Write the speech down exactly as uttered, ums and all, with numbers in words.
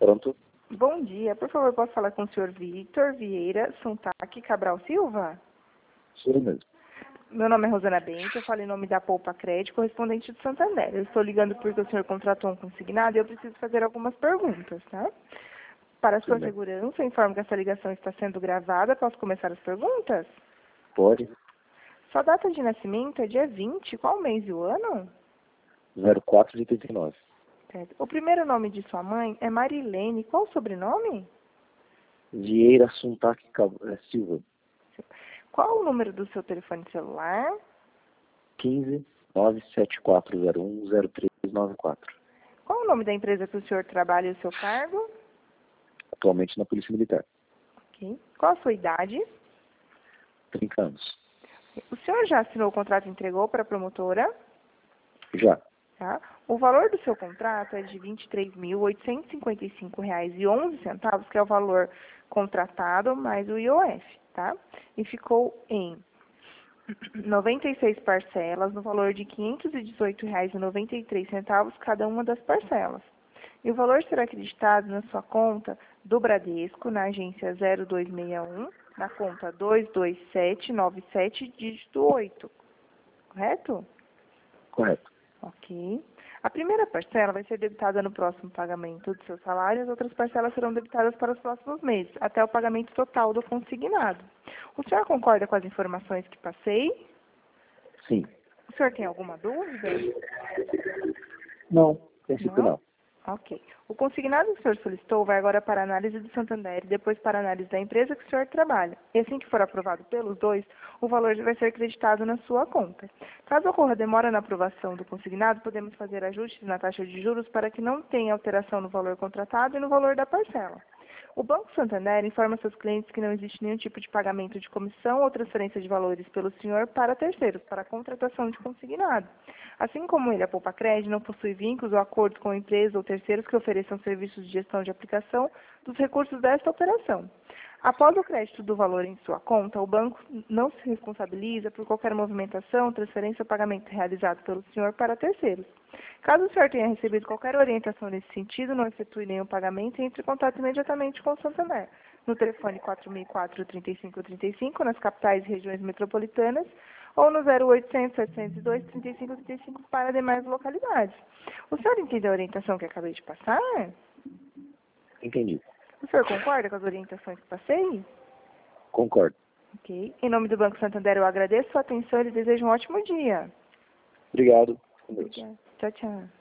Pronto? Bom dia, por favor, posso falar com o senhor Victor Vieira Sontac Cabral Silva? Sou eu mesmo. Meu nome é Rosana Bento, eu falo em nome da Poupa Crédito, correspondente de Santander. Eu estou ligando porque o senhor contratou um consignado e eu preciso fazer algumas perguntas, tá? Para a sua Tudo bem. segurança, informo que essa ligação está sendo gravada. Posso começar as perguntas? Pode? Sua data de nascimento é dia vinte, qual mês e o ano? zero quatro de oitenta e nove. Certo. O primeiro nome de sua mãe é Marilene, qual o sobrenome? Vieira Suntac Cab- eh, Silva. Qual o número do seu telefone celular? quinze, nove sete quatro zero um, zero três nove quatro. Qual o nome da empresa que o senhor trabalha e o seu cargo? Atualmente na Polícia Militar. Ok. Qual a sua idade? trinta anos. O senhor já assinou o contrato e entregou para a promotora? Já. Tá? O valor do seu contrato é de vinte e três mil, oitocentos e cinquenta e cinco reais e onze centavos, que é o valor contratado mais o I O F, tá? E ficou em noventa e seis parcelas, no valor de quinhentos e dezoito reais e noventa e três centavos cada uma das parcelas. E o valor será acreditado na sua conta do Bradesco, na agência zero dois seis um, na conta dois dois sete nove sete, dígito oito. Correto? Correto. Ok. A primeira parcela vai ser debitada no próximo pagamento do seu salário, as outras parcelas serão debitadas para os próximos meses, até o pagamento total do consignado. O senhor concorda com as informações que passei? Sim. O senhor tem alguma dúvida? Não. A princípio Não? não. Ok. O consignado que o senhor solicitou vai agora para a análise do Santander e depois para a análise da empresa que o senhor trabalha. E assim que for aprovado pelos dois, o valor já vai ser acreditado na sua conta. Caso ocorra demora na aprovação do consignado, podemos fazer ajustes na taxa de juros para que não tenha alteração no valor contratado e no valor da parcela. O Banco Santander informa seus clientes que não existe nenhum tipo de pagamento de comissão ou transferência de valores pelo senhor para terceiros, para a contratação de consignado. Assim como ele, a Poupa Crédito, não possui vínculos ou acordos com empresas ou terceiros que ofereçam serviços de gestão de aplicação dos recursos desta operação. Após o crédito do valor em sua conta, o banco não se responsabiliza por qualquer movimentação, transferência ou pagamento realizado pelo senhor para terceiros. Caso o senhor tenha recebido qualquer orientação nesse sentido, não efetue nenhum pagamento e entre em contato imediatamente com o Santander, no telefone quatro mil e quatro, trinta e cinco trinta e cinco, nas capitais e regiões metropolitanas, ou no zero oitocentos, setecentos e dois, trinta e cinco trinta e cinco para demais localidades. O senhor entendeu a orientação que acabei de passar? Entendi. O senhor concorda com as orientações que passei? Concordo. Ok. Em nome do Banco Santander, eu agradeço a sua atenção e lhe desejo um ótimo dia. Obrigado. Com Deus. Obrigada. Tchau, tchau.